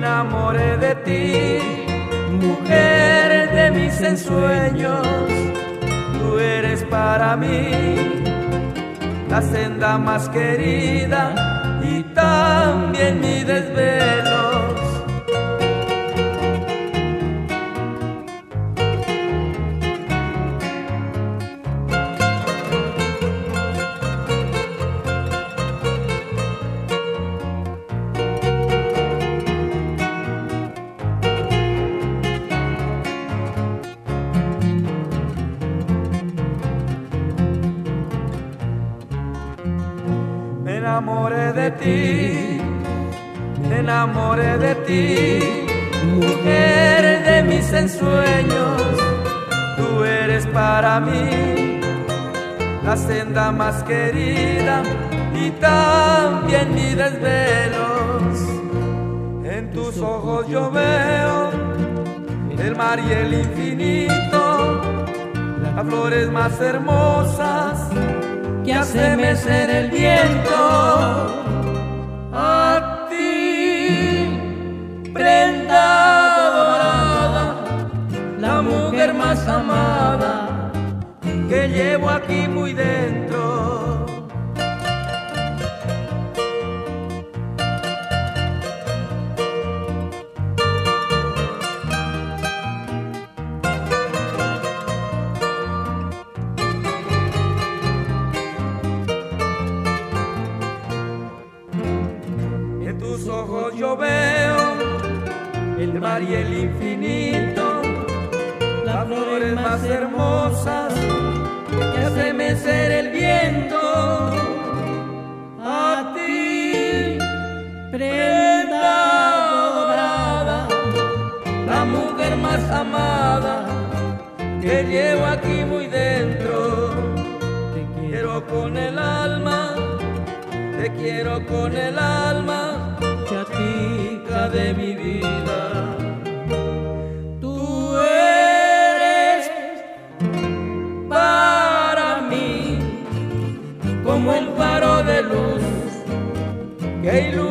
enamoré de ti, mujer de mis ensueños. Tú eres para mí la senda más querida y también mis desvelos. Me enamoré de ti, me enamoré de ti, mujer de mis ensueños. Tú eres para mí la senda más querida y también mis desvelos. En tus ojos yo veo el mar y el infinito, las flores más hermosas que hace mecer el viento. A ti, prenda dorada, la mujer más amada que llevo aquí muy dentro. En tus ojos yo veo el mar y el infinito, las flores más hermosas que hace mecer el viento. A ti, prenda dorada, la mujer más amada que llevo aquí muy dentro. Te quiero con el alma, te quiero con el alma, chatica de mi vida. Tú eres para mí como el faro de luz que ilumina